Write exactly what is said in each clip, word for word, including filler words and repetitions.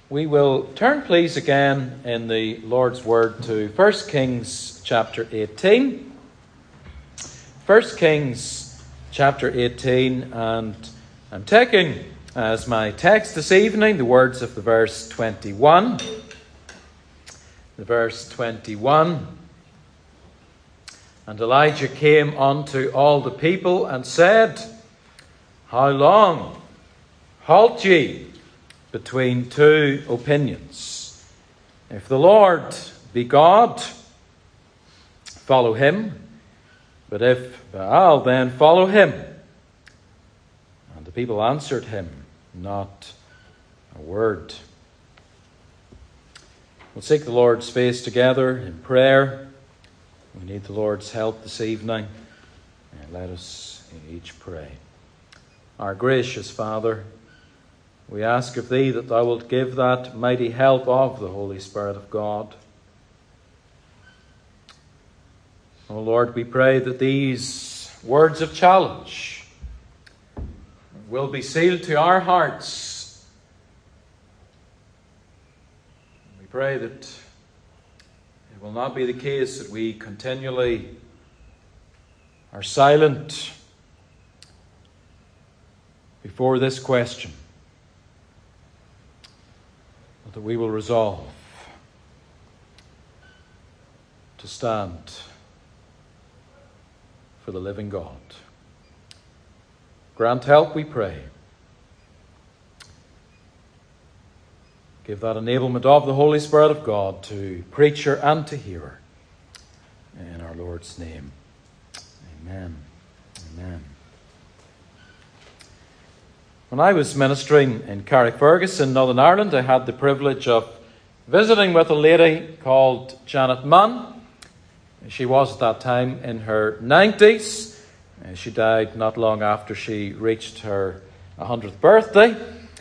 We will turn, please, again in the Lord's Word to First Kings chapter eighteen. First Kings chapter eighteen, and I'm taking as my text this evening the words of the verse twenty-one. The verse twenty-one. And Elijah came unto all the people and said, How long halt ye between two opinions? If the Lord be God, follow him. But if Baal, then follow him. And the people answered him not a word. We'll seek the Lord's face together in prayer. We need the Lord's help this evening. And let us each pray. Our gracious Father, we ask of Thee that Thou wilt give that mighty help of the Holy Spirit of God. O Lord, we pray that these words of challenge will be sealed to our hearts. We pray that it will not be the case that we continually are silent before this question, but that we will resolve to stand for the living God. Grant help, we pray. Give that enablement of the Holy Spirit of God to preacher and to hearer. In our Lord's name. Amen. Amen. When I was ministering in Carrickfergus in Northern Ireland, I had the privilege of visiting with a lady called Janet Munn. She was at that time in her nineties. She died not long after she reached her one hundredth birthday.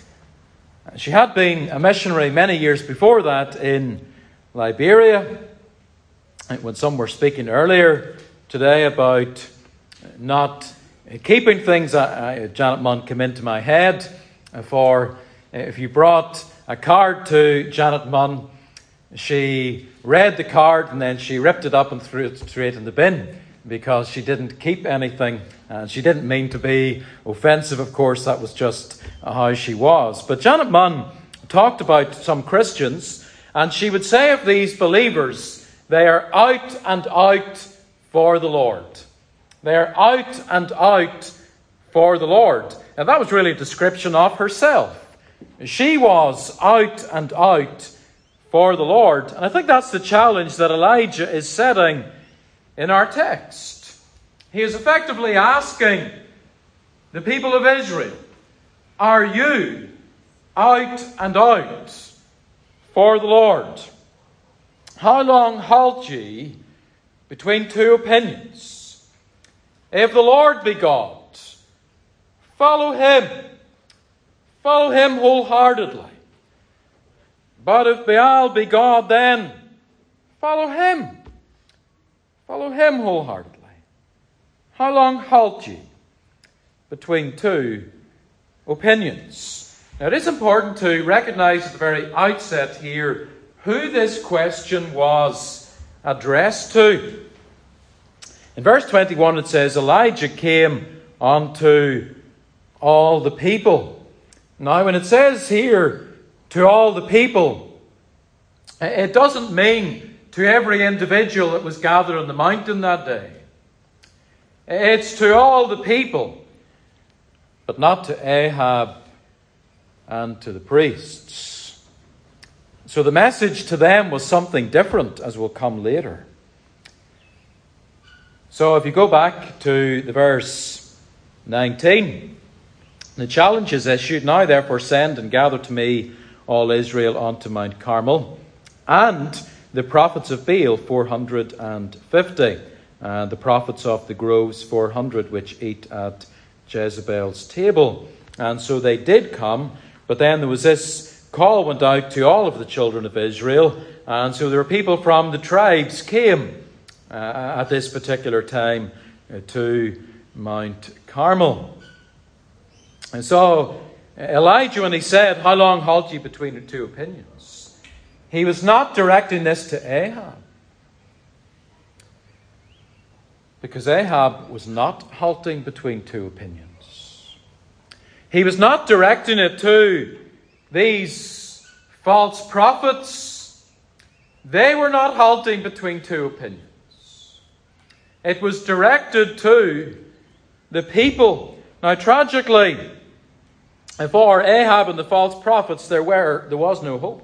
She had been a missionary many years before that in Liberia. When some were speaking earlier today about not keeping things, uh, Janet Munn came into my head. For if you brought a card to Janet Munn, she read the card and then she ripped it up and threw it straight in the bin, because she didn't keep anything, and she didn't mean to be offensive, of course. That was just how she was. But Janet Munn talked about some Christians, and she would say of these believers, they are out and out for the Lord. They are out and out for the Lord. And that was really a description of herself. She was out and out for the Lord. And I think that's the challenge that Elijah is setting in our text. He is effectively asking the people of Israel, are you out and out for the Lord? How long halt ye between two opinions? If the Lord be God, follow him. Follow him wholeheartedly. But if Baal be God, then follow him. Follow him wholeheartedly. How long halt ye between two opinions? Now, it is important to recognize at the very outset here who this question was addressed to. In verse twenty-one it says, Elijah came unto all the people. Now, when it says here, to all the people, it doesn't mean to every individual that was gathered on the mountain that day. It's to all the people, but not to Ahab and to the priests. So the message to them was something different, as will come later. So if you go back to the verse nineteen, the challenge is issued, Now therefore send and gather to me all Israel unto Mount Carmel, and the prophets of Baal four hundred fifty, and the prophets of the groves four hundred, which eat at Jezebel's table. And so they did come, but then there was this call went out to all of the children of Israel, and so there were people from the tribes came uh, at this particular time uh, to Mount Carmel. And so Elijah, when he said, "How long halt ye between the two opinions?" he was not directing this to Ahab. Because Ahab was not halting between two opinions. He was not directing it to these false prophets. They were not halting between two opinions. It was directed to the people. Now, tragically, for Ahab and the false prophets, there were there was no hope.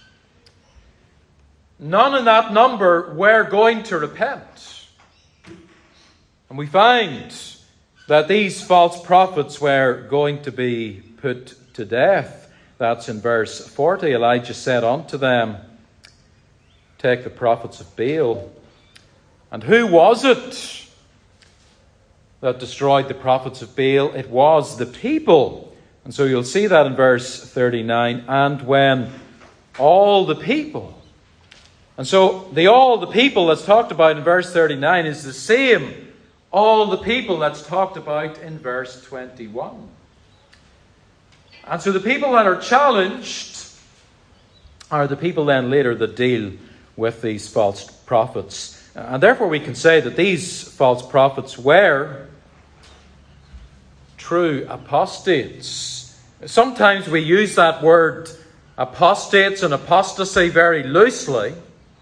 None in that number were going to repent. And we find that these false prophets were going to be put to death. That's in verse forty. Elijah said unto them, "Take the prophets of Baal." And who was it that destroyed the prophets of Baal? It was the people. And so you'll see that in verse thirty-nine. And when all the people. And so the all the people that's talked about in verse thirty-nine is the same all the people that's talked about in verse twenty-one. And so the people that are challenged are the people then later that deal with these false prophets. And therefore we can say that these false prophets were true apostates. Sometimes we use that word apostates and apostasy very loosely.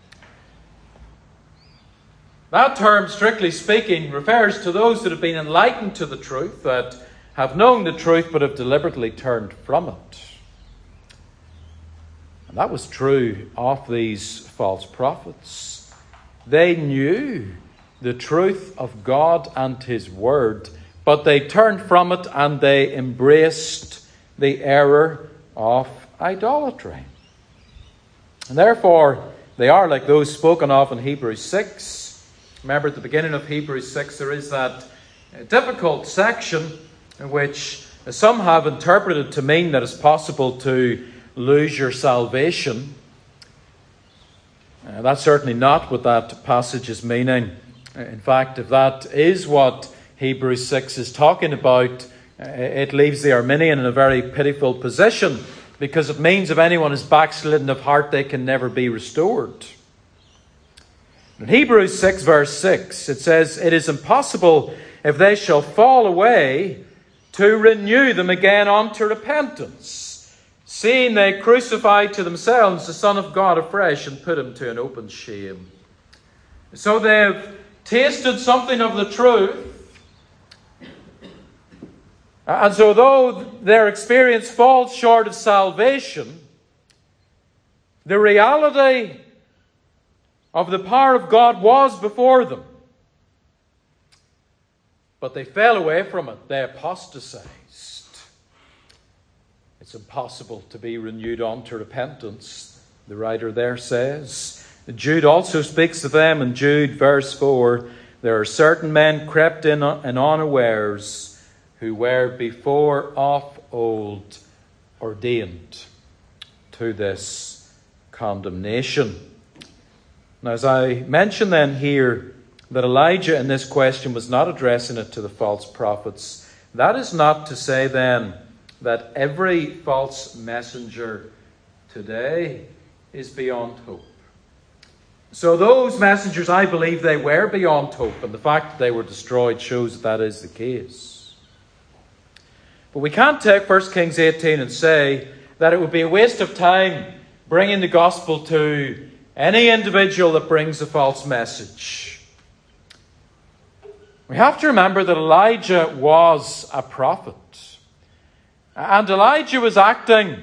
That term, strictly speaking, refers to those that have been enlightened to the truth, that have known the truth but have deliberately turned from it. And that was true of these false prophets. They knew the truth of God and His Word, but they turned from it and they embraced the error of idolatry. And therefore, they are like those spoken of in Hebrews six. Remember, at the beginning of Hebrews six, there is that difficult section in which some have interpreted to mean that it's possible to lose your salvation. Uh, that's certainly not what that passage is meaning. In fact, if that is what Hebrews six is talking about, uh, it leaves the Arminian in a very pitiful position, because it means if anyone is backslidden of heart, they can never be restored. In Hebrews six verse six, it says, "It is impossible, if they shall fall away, to renew them again unto repentance, seeing they crucify to themselves the Son of God afresh and put him to an open shame." So they've tasted something of the truth. And so though their experience falls short of salvation, the reality of the power of God was before them. But they fell away from it. They apostatized. It's impossible to be renewed unto repentance, the writer there says. Jude also speaks of them in Jude verse four. "There are certain men crept in and unawares, who were before of old ordained to this condemnation." Now, as I mentioned then here, that Elijah in this question was not addressing it to the false prophets, that is not to say then that every false messenger today is beyond hope. So those messengers, I believe they were beyond hope, and the fact that they were destroyed shows that that is the case. But we can't take First Kings eighteen and say that it would be a waste of time bringing the gospel to any individual that brings a false message. We have to remember that Elijah was a prophet. And Elijah was acting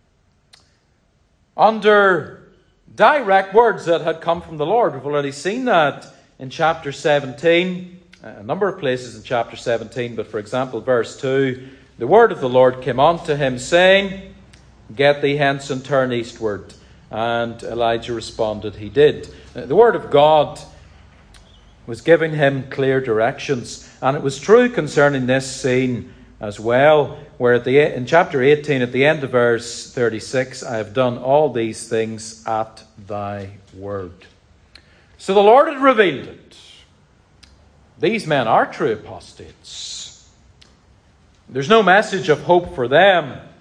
under direct words that had come from the Lord. We've already seen that in chapter seventeen, a number of places in chapter seventeen, but for example, verse two, "The word of the Lord came unto him, saying, Get thee hence and turn eastward. And Elijah responded, he did." The word of God was giving him clear directions. And it was true concerning this scene as well, where at the in chapter eighteen, at the end of verse thirty-six, "I have done all these things at thy word." So the Lord had revealed it. These men are true apostates. There's no message of hope for them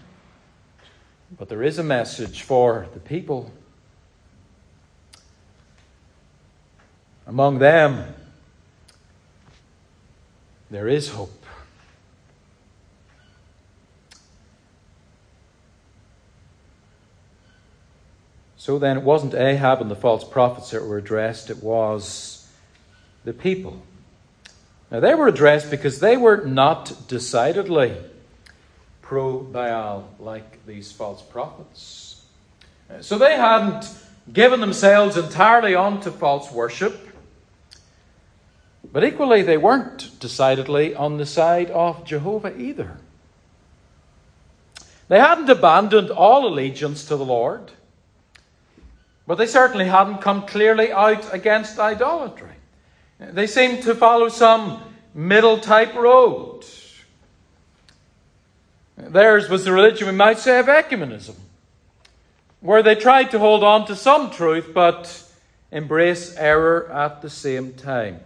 But there is a message for the people. Among them, there is hope. So then, it wasn't Ahab and the false prophets that were addressed, it was the people. Now, they were addressed because they were not decidedly pro-Baal like these false prophets. So they hadn't given themselves entirely onto false worship, but equally they weren't decidedly on the side of Jehovah either. They hadn't abandoned all allegiance to the Lord, but they certainly hadn't come clearly out against idolatry. They seemed to follow some middle type road. Theirs was the religion, we might say, of ecumenism, where they tried to hold on to some truth but embrace error at the same time.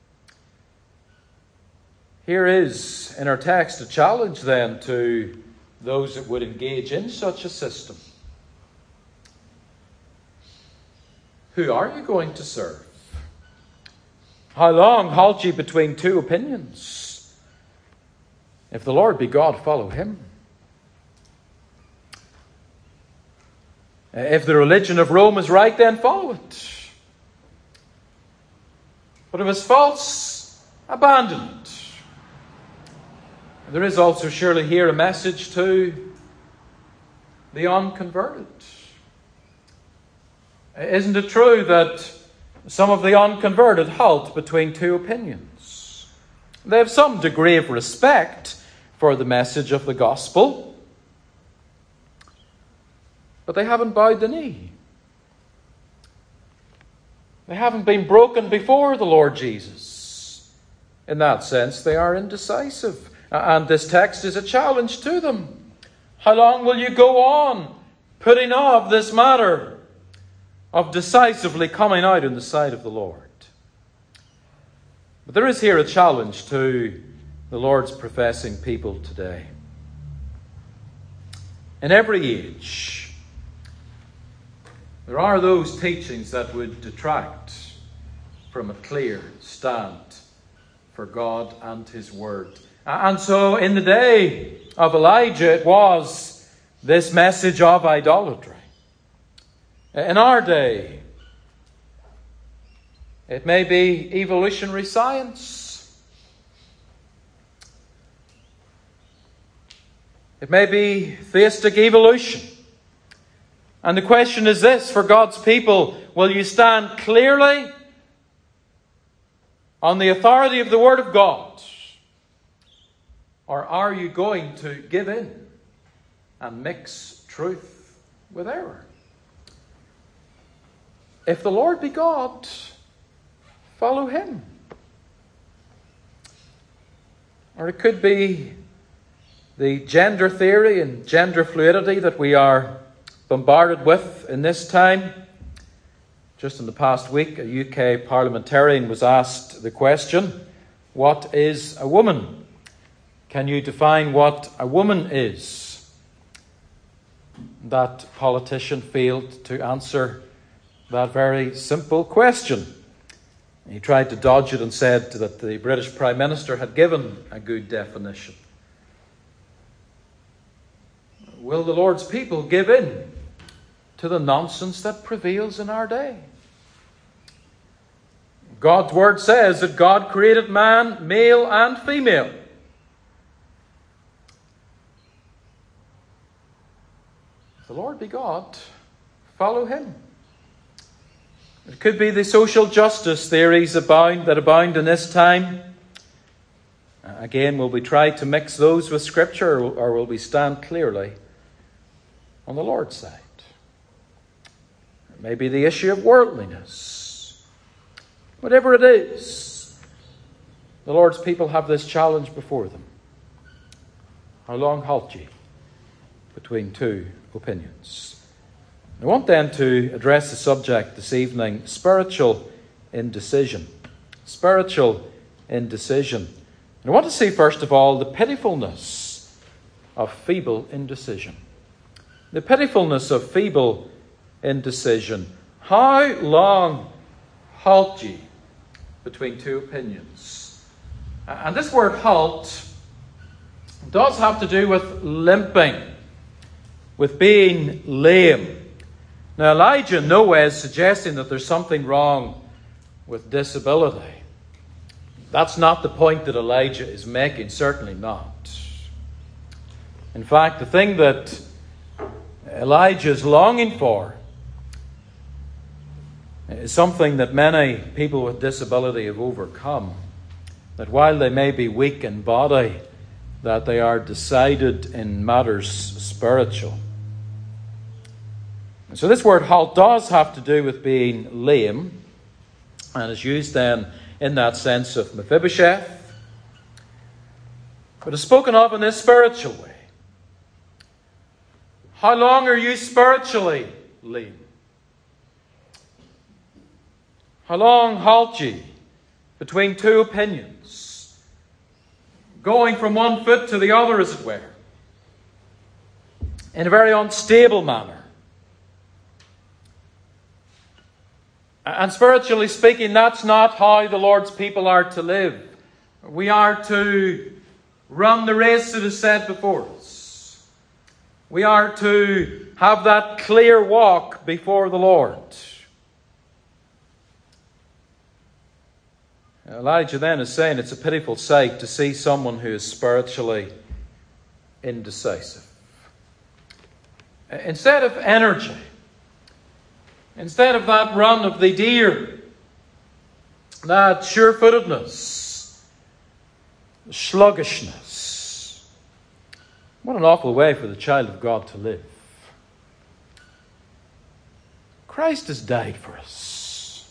Here is, in our text, a challenge then to those that would engage in such a system. Who are you going to serve? How long halt ye between two opinions? If the Lord be God, follow him. If the religion of Rome is right, then follow it. But if it's false, abandon it. There is also surely here a message to the unconverted. Isn't it true that some of the unconverted halt between two opinions? They have some degree of respect for the message of the gospel, but they haven't bowed the knee. They haven't been broken before the Lord Jesus. In that sense, they are indecisive. And this text is a challenge to them. How long will you go on putting off this matter of decisively coming out in the sight of the Lord? But there is here a challenge to the Lord's professing people today. In every age, there are those teachings that would detract from a clear stand for God and his word. And so in the day of Elijah, it was this message of idolatry. In our day, it may be evolutionary science. It may be theistic evolution. And the question is this for God's people: will you stand clearly on the authority of the Word of God? Or are you going to give in and mix truth with error? If the Lord be God, follow him. Or it could be the gender theory and gender fluidity that we are bombarded with in this time. Just in the past week, a U K parliamentarian was asked the question, what is a woman? Can you define what a woman is? That politician failed to answer that very simple question. He tried to dodge it and said that the British Prime Minister had given a good definition. Will the Lord's people give in to the nonsense that prevails in our day? God's word says that God created man, male and female. If the Lord be God, follow him. It could be the social justice theories abound that abound in this time. Again, will we try to mix those with Scripture, or will we stand clearly on the Lord's side? It may be the issue of worldliness. Whatever it is, the Lord's people have this challenge before them. How long halt ye between two opinions? I want then to address the subject this evening, spiritual indecision. Spiritual indecision. And I want to see first of all the pitifulness of feeble indecision. The pitifulness of feeble indecision. How long halt ye between two opinions? And this word halt does have to do with limping, with being lame. Now, Elijah in no way is suggesting that there's something wrong with disability. That's not the point that Elijah is making, certainly not. In fact, the thing that Elijah is longing for is something that many people with disability have overcome. That while they may be weak in body, that they are decided in matters spiritual. And so this word halt does have to do with being lame, and is used then in that sense of Mephibosheth, but is spoken of in this spiritual way. How long are you spiritually lame? How long halt ye between two opinions, going from one foot to the other, as it were, in a very unstable manner? And spiritually speaking, that's not how the Lord's people are to live. We are to run the race that is set before us. We are to have that clear walk before the Lord. Elijah then is saying it's a pitiful sight to see someone who is spiritually indecisive. Instead of energy, instead of that run of the deer, that sure-footedness, sluggishness. What an awful way for the child of God to live. Christ has died for us.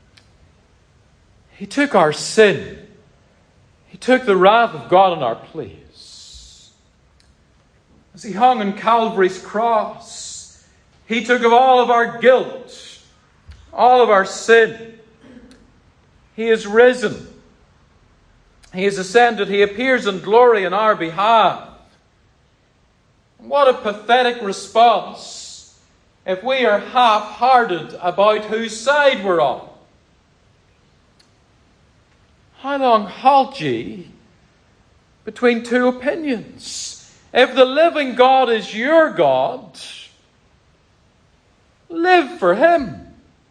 He took our sin. He took the wrath of God in our place. As He hung on Calvary's cross, He took of all of our guilt, all of our sin. He is risen. He is ascended. He appears in glory in our behalf. What a pathetic response if we are half-hearted about whose side we're on. How long halt ye between two opinions? If the living God is your God, live for Him.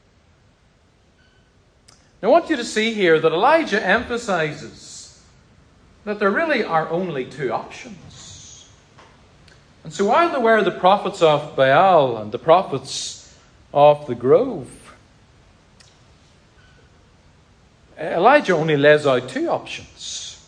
Now, I want you to see here that Elijah emphasizes that there really are only two options. And so while there were the prophets of Baal and the prophets of the grove, Elijah only lays out two options.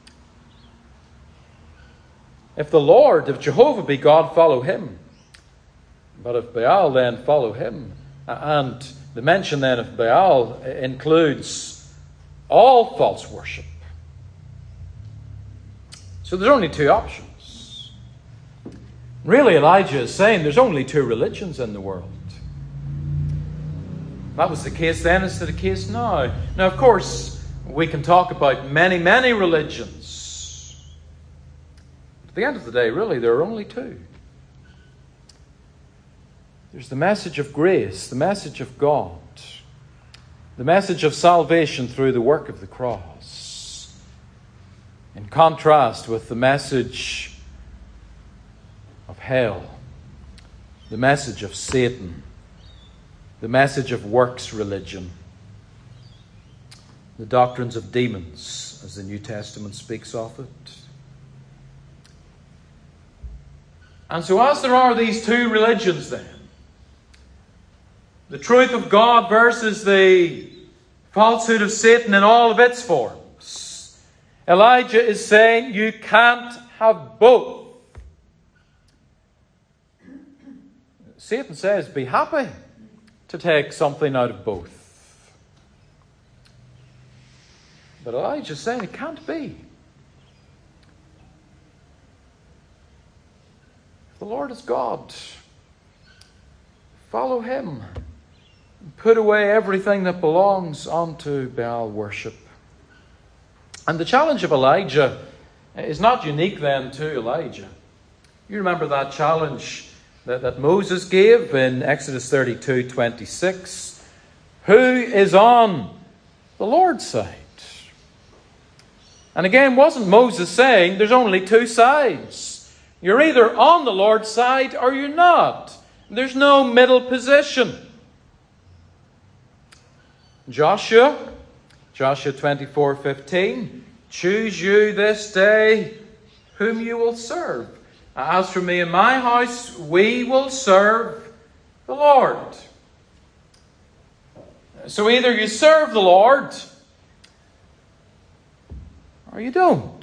If the Lord, if Jehovah be God, follow Him. But if Baal, then follow him. And the mention then of Baal includes all false worship. So there's only two options. Really, Elijah is saying there's only two religions in the world. That was the case then, it's the case now. Now, of course, we can talk about many, many religions. At the end of the day, really, there are only two. There's the message of grace, the message of God, the message of salvation through the work of the cross, in contrast with the message of hell, the message of Satan, the message of works religion, the doctrines of demons, as the New Testament speaks of it. And so as there are these two religions then, the truth of God versus the falsehood of Satan in all of its forms, Elijah is saying you can't have both. Satan says, be happy to take something out of both. But Elijah is saying it can't be. If the Lord is God, follow Him. Put away everything that belongs unto Baal worship. And the challenge of Elijah is not unique then to Elijah. You remember that challenge that, that Moses gave in Exodus thirty-two twenty-six. Who is on the Lord's side? And again, wasn't Moses saying there's only two sides? You're either on the Lord's side or you're not. There's no middle position. Joshua, Joshua twenty-four fifteen, choose you this day whom you will serve. As for me and my house, we will serve the Lord. So either you serve the Lord or you don't.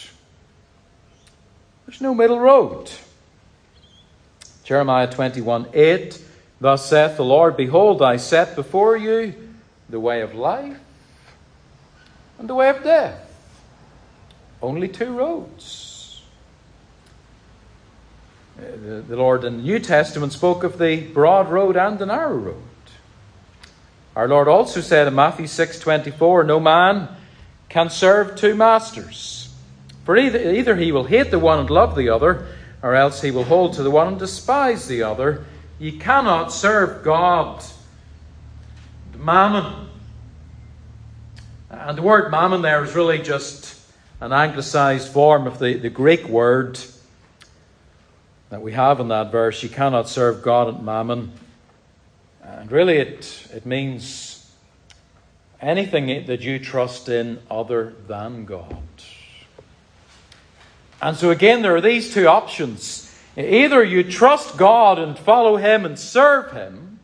There's no middle road. Jeremiah twenty-one eight, thus saith the Lord, behold, I set before you the way of life and the way of death. Only two roads. The, the Lord in the New Testament spoke of the broad road and the narrow road. Our Lord also said in Matthew six twenty-four, no man can serve two masters. For either, either he will hate the one and love the other, or else he will hold to the one and despise the other. Ye cannot serve God and mammon. And the word mammon there is really just an anglicised form of the, the Greek word that we have in that verse. You cannot serve God and mammon. And really it, it means anything that you trust in other than God. And so again, there are these two options. Either you trust God and follow Him and serve Him,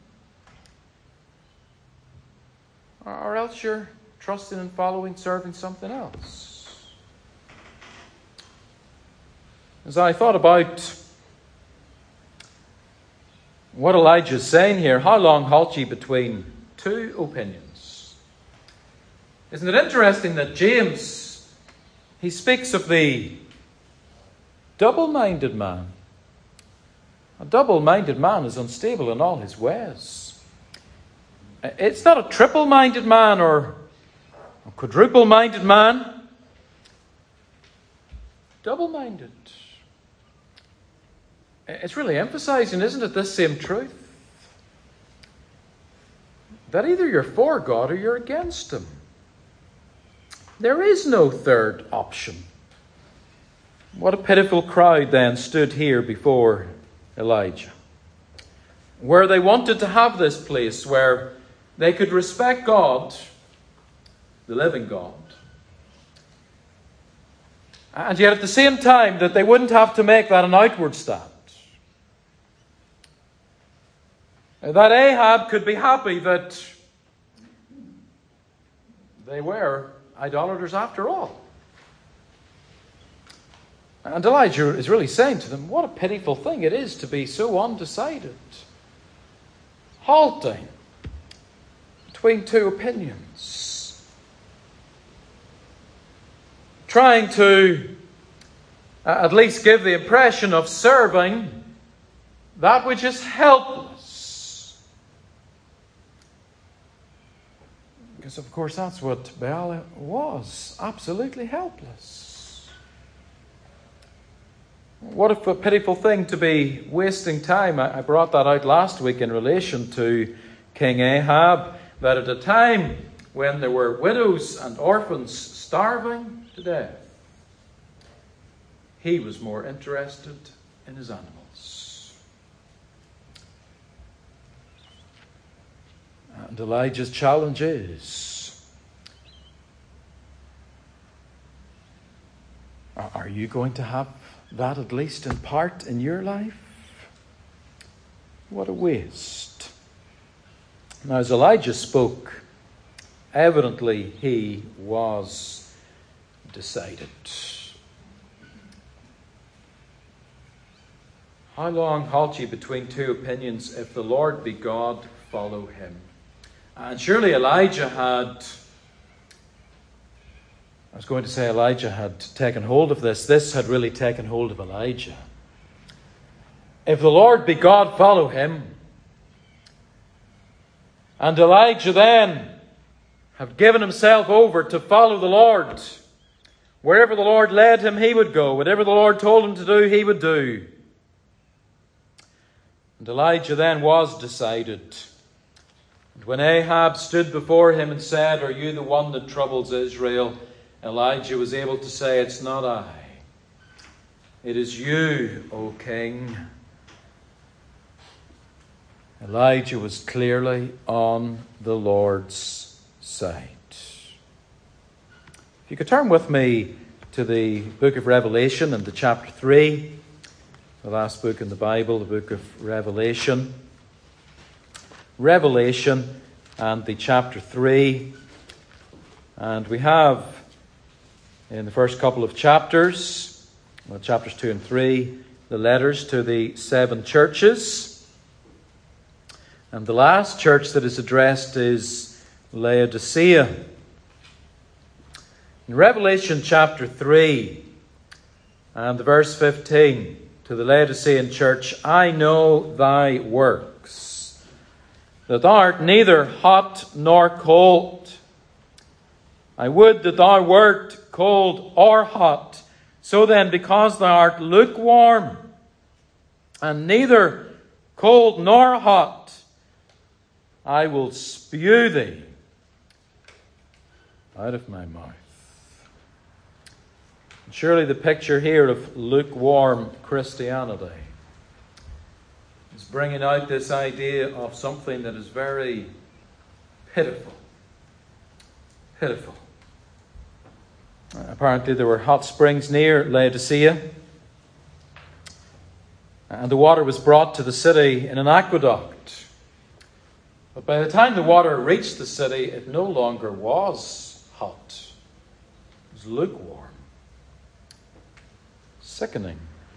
or else you're trusting and following, serving something else. As I thought about what Elijah is saying here, how long halt ye between two opinions? Isn't it interesting that James, he speaks of the double-minded man. A double-minded man is unstable in all his ways. It's not a triple-minded man or a quadruple-minded man. Double-minded. It's really emphasizing, isn't it, this same truth? That either you're for God or you're against Him. There is no third option. What a pitiful crowd then stood here before Elijah, where they wanted to have this place where they could respect God, the living God, and yet at the same time that they wouldn't have to make that an outward stand. That Ahab could be happy that they were idolaters after all. And Elijah is really saying to them, what a pitiful thing it is to be so undecided, halting between two opinions, trying to uh, at least give the impression of serving that which is helpless. Because of course that's what Baal was, absolutely helpless. What a pitiful thing to be wasting time. I brought that out last week in relation to King Ahab, that at a time when there were widows and orphans starving to death, he was more interested in his animals. And Elijah's challenge is, are you going to have that at least in part in your life? What a waste. Now, as Elijah spoke, evidently he was decided. How long halt ye between two opinions? If the Lord be God, follow Him. And surely Elijah had, I was going to say Elijah had taken hold of this. This had really taken hold of Elijah. If the Lord be God, follow Him. And Elijah then had given himself over to follow the Lord. Wherever the Lord led him, he would go. Whatever the Lord told him to do, he would do. And Elijah then was decided. And when Ahab stood before him and said, "Are you the one that troubles Israel?" Elijah was able to say, "It's not I. It is you, O king." Elijah was clearly on the Lord's side. If you could turn with me to the book of Revelation and to chapter three, the last book in the Bible, the book of Revelation. Revelation and the chapter three. And we have in the first couple of chapters, well, chapters two and three, the letters to the seven churches. And the last church that is addressed is Laodicea. In Revelation chapter three and the verse fifteen, to the Laodicean church, "I know thy works, that thou art neither hot nor cold. I would that thou wert cold or hot. So then, because thou art lukewarm, and neither cold nor hot, I will spew thee out of my mouth." Surely the picture here of lukewarm Christianity is bringing out this idea of something that is very pitiful. Pitiful. Apparently there were hot springs near Laodicea, and the water was brought to the city in an aqueduct. But by the time the water reached the city, it no longer was hot. It was lukewarm. Sickening.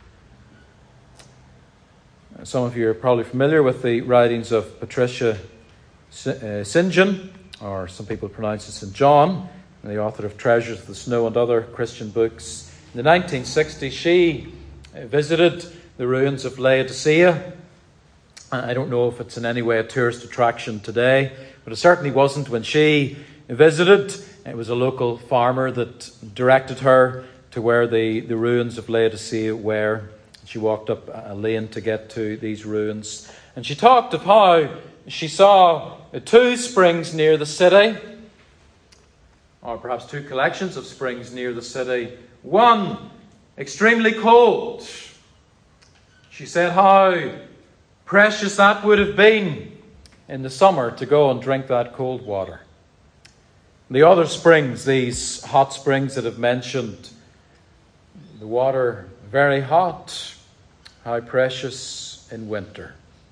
Some of you are probably familiar with the writings of Patricia St John, or some people pronounce it Saint John, the author of Treasures of the Snow and other Christian books. In the nineteen sixties, she visited the ruins of Laodicea. I don't know if it's in any way a tourist attraction today, but it certainly wasn't when she visited. It was a local farmer that directed her to where the, the ruins of Laodicea were. She walked up a lane to get to these ruins. And she talked of how she saw two springs near the city, or perhaps two collections of springs near the city. One extremely cold. She said how precious that would have been in the summer to go and drink that cold water. The other springs, these hot springs that I've mentioned, the water very hot, how precious in winter.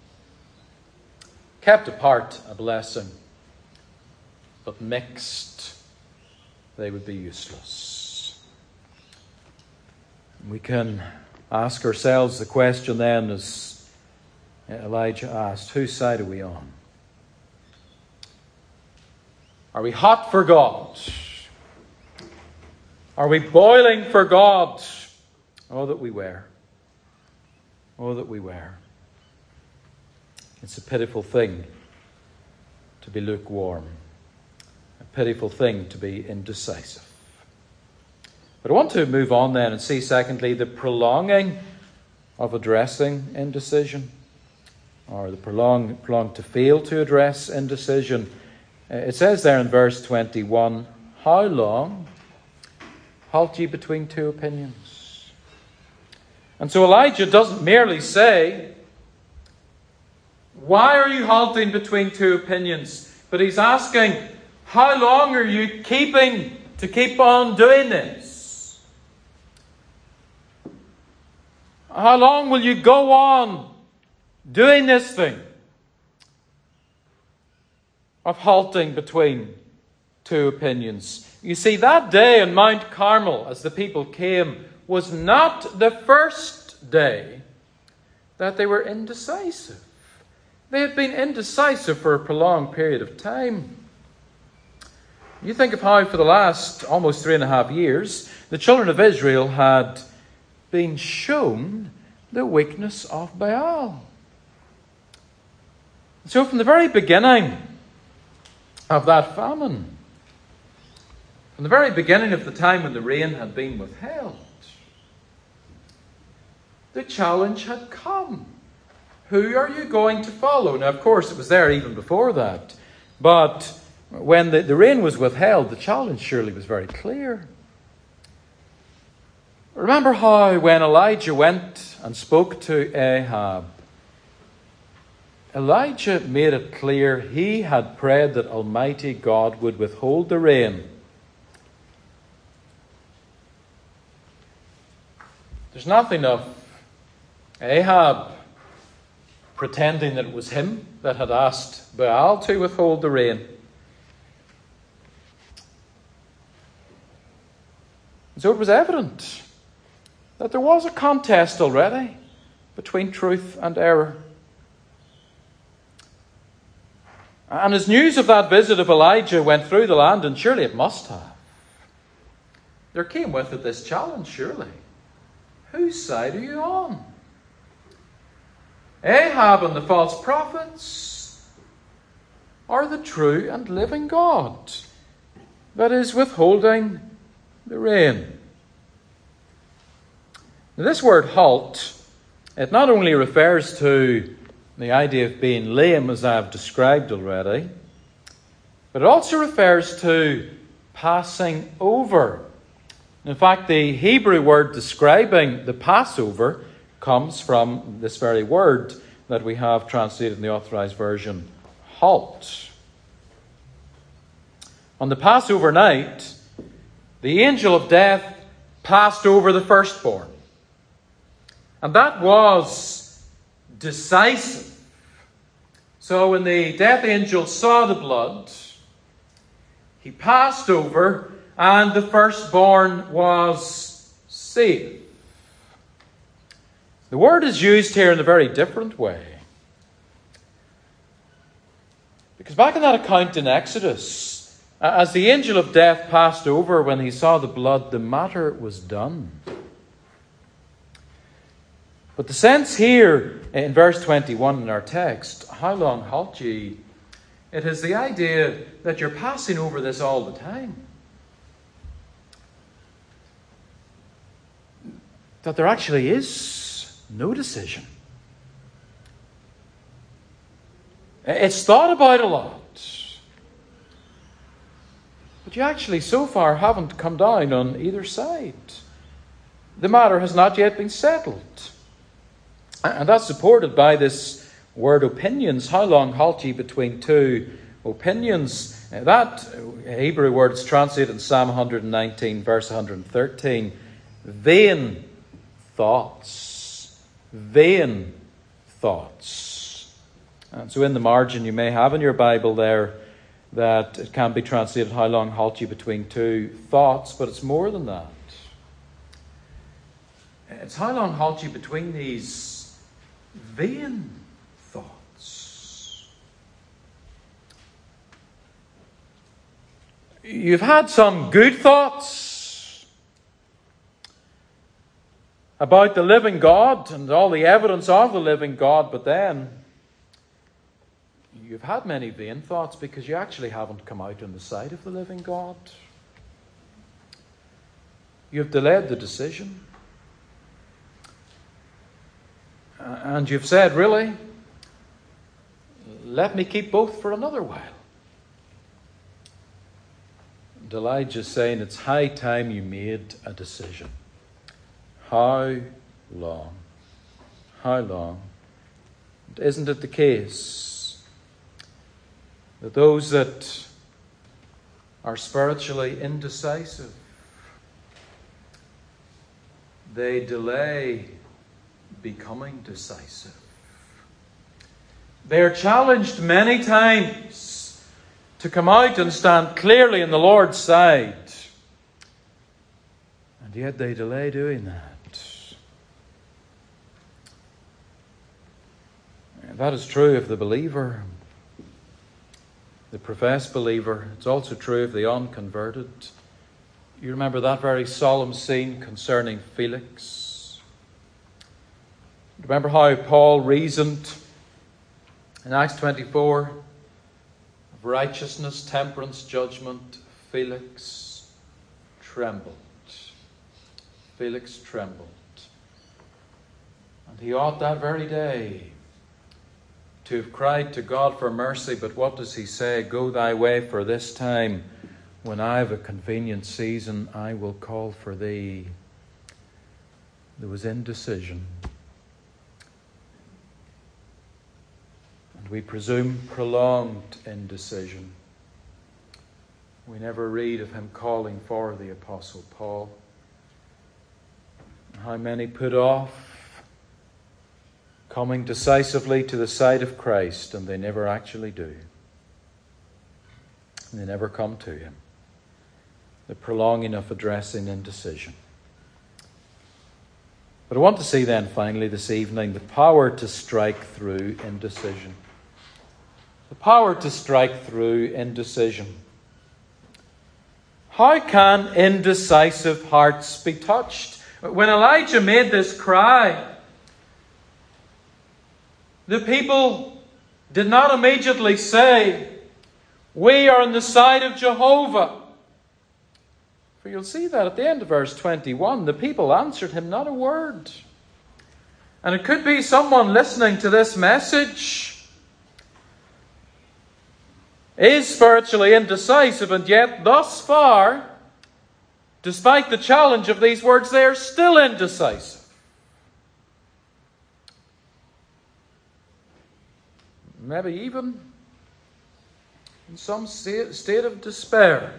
Kept apart, a blessing, but mixed, they would be useless. We can ask ourselves the question then, as Elijah asked, whose side are we on? Are we hot for God? Are we boiling for God? Oh, that we were. Oh, that we were. It's a pitiful thing to be lukewarm. A pitiful thing to be indecisive. But I want to move on then and see, secondly, the prolonging of addressing indecision, or the prolong, prolonged to fail to address indecision. It says there in verse twenty-one, "How long halt ye between two opinions?" And so Elijah doesn't merely say, "Why are you halting between two opinions?" But he's asking, how long are you keeping to keep on doing this? How long will you go on doing this thing of halting between two opinions? You see, that day on Mount Carmel, as the people came, was not the first day that they were indecisive. They had been indecisive for a prolonged period of time. You think of how for the last almost three and a half years, the children of Israel had been shown the weakness of Baal. So from the very beginning of that famine, from the very beginning of the time when the rain had been withheld, the challenge had come. who are you going to follow? Now, of course, it was there even before that. But when the, the rain was withheld, the challenge surely was very clear. Remember how when Elijah went and spoke to Ahab, Elijah made it clear he had prayed that Almighty God would withhold the rain. There's nothing of Ahab pretending that it was him that had asked Baal to withhold the rain. So it was evident that there was a contest already between truth and error. And as news of that visit of Elijah went through the land, and surely it must have, there came with it this challenge, surely. Whose side are you on? Ahab and the false prophets, or the true and living God that is withholding the rain? Now, this word halt, it not only refers to the idea of being lame, as I have described already, but it also refers to passing over. In fact, the Hebrew word describing the Passover comes from this very word that we have translated in the Authorized Version, halt. On the Passover night, the angel of death passed over the firstborn. And that was decisive. So when the death angel saw the blood, he passed over, and the firstborn was saved. The word is used here in a very different way. Because back in that account in Exodus, as the angel of death passed over when he saw the blood, the matter was done. But the sense here in verse twenty-one in our text, how long halt ye? It is the idea that you're passing over this all the time. That there actually is no decision. It's thought about a lot. But you actually so far haven't come down on either side. The matter has not yet been settled. And that's supported by this word opinions. How long halt ye between two opinions? That Hebrew word is translated in Psalm one nineteen, verse one thirteen. Vain thoughts. Vain thoughts. And so in the margin you may have in your Bible there that it can be translated, how long halt ye between two thoughts, but it's more than that. It's how long halt ye between these vain thoughts. You've had some good thoughts about the living God and all the evidence of the living God, but then you've had many vain thoughts because you actually haven't come out on the side of the living God. You've delayed the decision. And you've said, really, let me keep both for another while. And Elijah's saying it's high time you made a decision. How long? How long? And isn't it the case that those that are spiritually indecisive, they delay becoming decisive? They are challenged many times to come out and stand clearly on the Lord's side, and yet they delay doing that. And that is true of the believer, the professed believer. It's also true of the unconverted. You remember that very solemn scene concerning Felix? Remember how Paul reasoned in Acts twenty-four of righteousness, temperance, judgment. Felix trembled. Felix trembled. And he ought that very day to have cried to God for mercy, but what does he say? Go thy way, for this time, when I have a convenient season, I will call for thee. There was indecision. And we presume prolonged indecision. We never read of him calling for the Apostle Paul. How many put off coming decisively to the side of Christ, and they never actually do. They never come to him. The prolonging of addressing indecision. But I want to see then finally this evening the power to strike through indecision. The power to strike through indecision. How can indecisive hearts be touched? When Elijah made this cry, the people did not immediately say, "We are on the side of Jehovah." For you'll see that at the end of verse twenty-one, the people answered him not a word. And it could be someone listening to this message is spiritually indecisive, and yet thus far, despite the challenge of these words, they are still indecisive. Maybe even in some state of despair.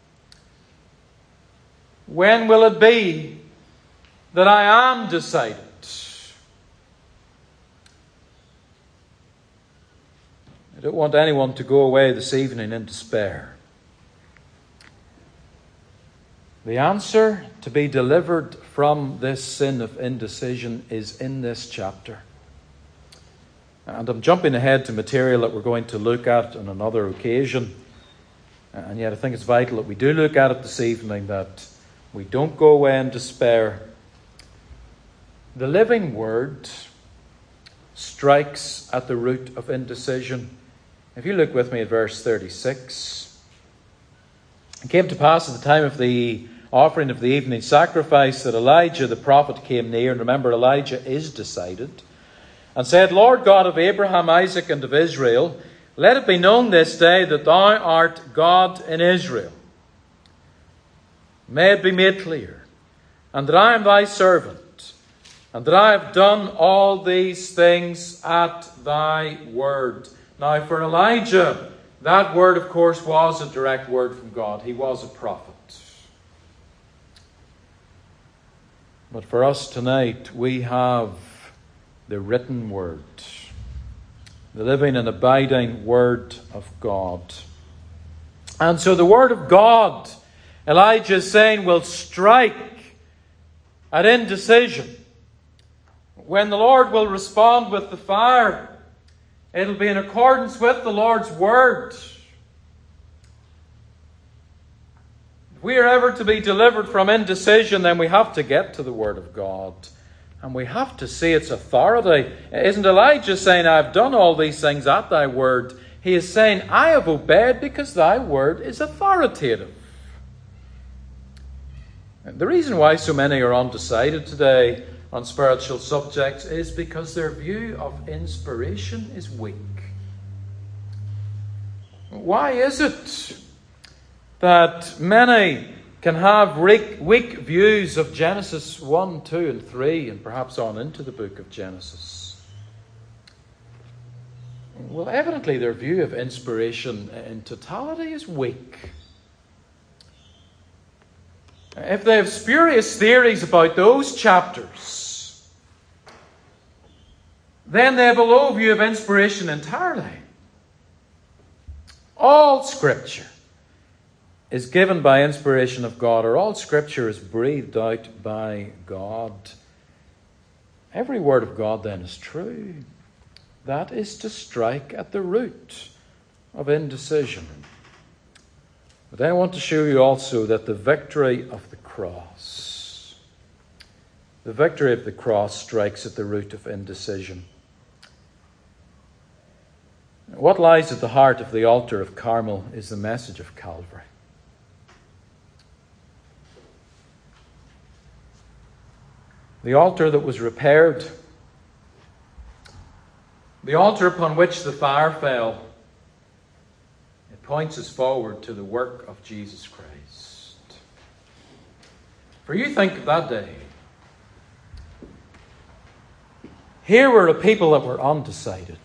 When will it be that I am decided? I don't want anyone to go away this evening in despair. The answer to be delivered from this sin of indecision is in this chapter. And I'm jumping ahead to material that we're going to look at on another occasion. And yet I think it's vital that we do look at it this evening, that we don't go away in despair. The living word strikes at the root of indecision. If you look with me at verse thirty-six. It came to pass at the time of the offering of the evening sacrifice that Elijah the prophet came near. And remember, Elijah is decided. And said, Lord God of Abraham, Isaac, and of Israel, let it be known this day that thou art God in Israel. May it be made clear, and that I am thy servant, and that I have done all these things at thy word. Now for Elijah, that word of course was a direct word from God. He was a prophet. But for us tonight, we have the written word, the living and abiding word of God. And so the word of God, Elijah is saying, will strike at indecision. When the Lord will respond with the fire, it'll be in accordance with the Lord's word. If we are ever to be delivered from indecision, then we have to get to the word of God. And we have to see its authority. Isn't Elijah saying, I have done all these things at thy word? He is saying, I have obeyed because thy word is authoritative. And the reason why so many are undecided today on spiritual subjects is because their view of inspiration is weak. Why is it that many can have weak, weak views of Genesis one, two, and three, and perhaps on into the book of Genesis? Well, evidently their view of inspiration in totality is weak. If they have spurious theories about those chapters, then they have a low view of inspiration entirely. All Scripture is given by inspiration of God, or all Scripture is breathed out by God. Every word of God then is true. That is to strike at the root of indecision. But then I want to show you also that the victory of the cross, the victory of the cross strikes at the root of indecision. What lies at the heart of the altar of Carmel is the message of Calvary. The altar that was repaired, The altar upon which the fire fell, it points us forward to the work of Jesus Christ. For you think of that day. Here were a people that were undecided.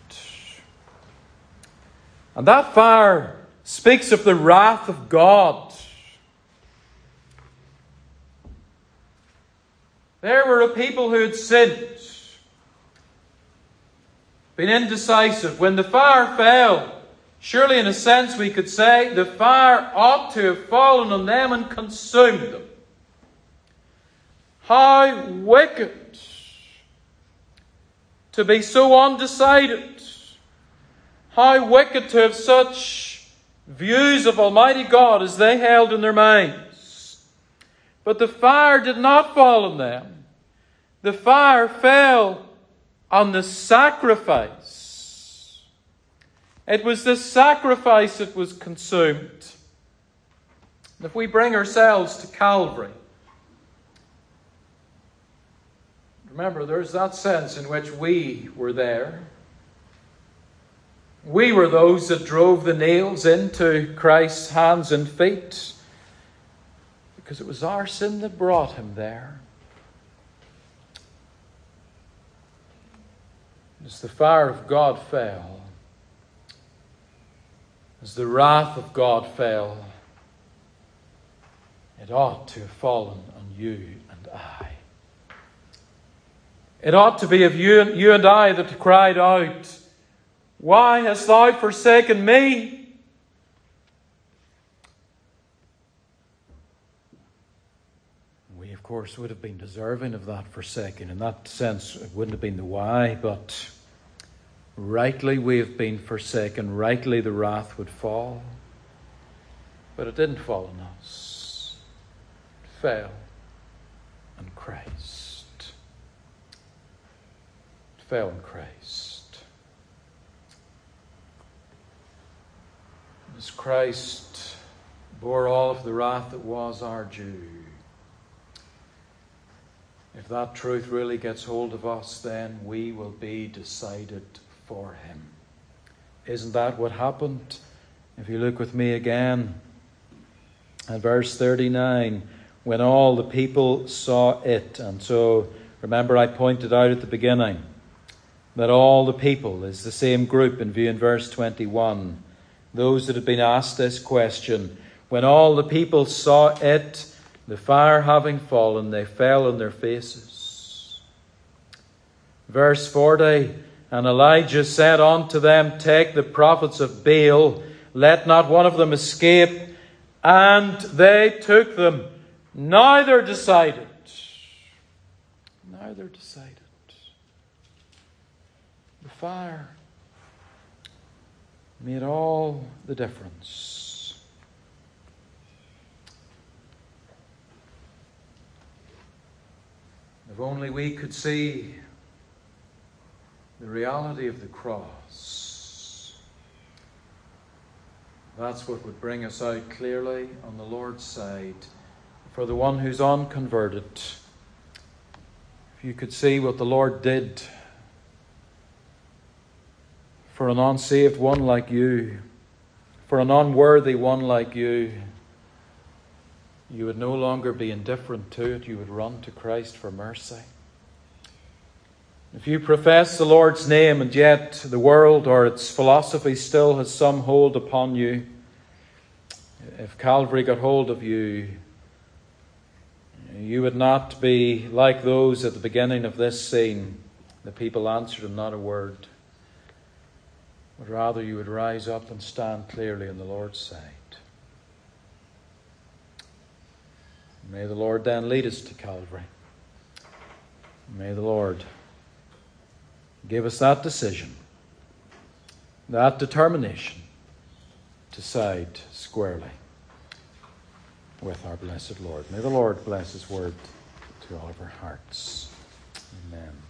And that fire speaks of the wrath of God. There were a people who had sinned, been indecisive. When the fire fell, surely in a sense we could say the fire ought to have fallen on them and consumed them. How wicked to be so undecided. How wicked to have such views of Almighty God as they held in their minds. But the fire did not fall on them. The fire fell on the sacrifice. It was the sacrifice that was consumed. If we bring ourselves to Calvary, remember, there's that sense in which we were there. We were those that drove the nails into Christ's hands and feet, because it was our sin that brought him there. As the fire of God fell, as the wrath of God fell, it ought to have fallen on you and I. It ought to be of you, you and I that cried out, "Why hast thou forsaken me?" We, of course, would have been deserving of that forsaking. In that sense, it wouldn't have been the why, but rightly we have been forsaken. Rightly the wrath would fall. But it didn't fall on us. It fell on Christ. It fell on Christ. As Christ bore all of the wrath that was our due, if that truth really gets hold of us, then we will be decided for him. Isn't that what happened? If you look with me again at verse thirty-nine, when all the people saw it. And so, remember I pointed out at the beginning that all the people is the same group in view in verse twenty-one. Those that had been asked this question, when all the people saw it, the fire having fallen, they fell on their faces. Verse forty, and Elijah said unto them, take the prophets of Baal, let not one of them escape. And they took them. Now they're decided. Now they're decided. The fire made all the difference. If only we could see the reality of the cross. That's what would bring us out clearly on the Lord's side. For the one who's unconverted, if you could see what the Lord did for an unsaved one like you, for an unworthy one like you, you would no longer be indifferent to it. You would run to Christ for mercy. If you profess the Lord's name and yet the world or its philosophy still has some hold upon you, if Calvary got hold of you, you would not be like those at the beginning of this scene. The people answered him not a word. But rather you would rise up and stand clearly on the Lord's side. May the Lord then lead us to Calvary. May the Lord give us that decision, that determination to side squarely with our blessed Lord. May the Lord bless his word to all of our hearts. Amen.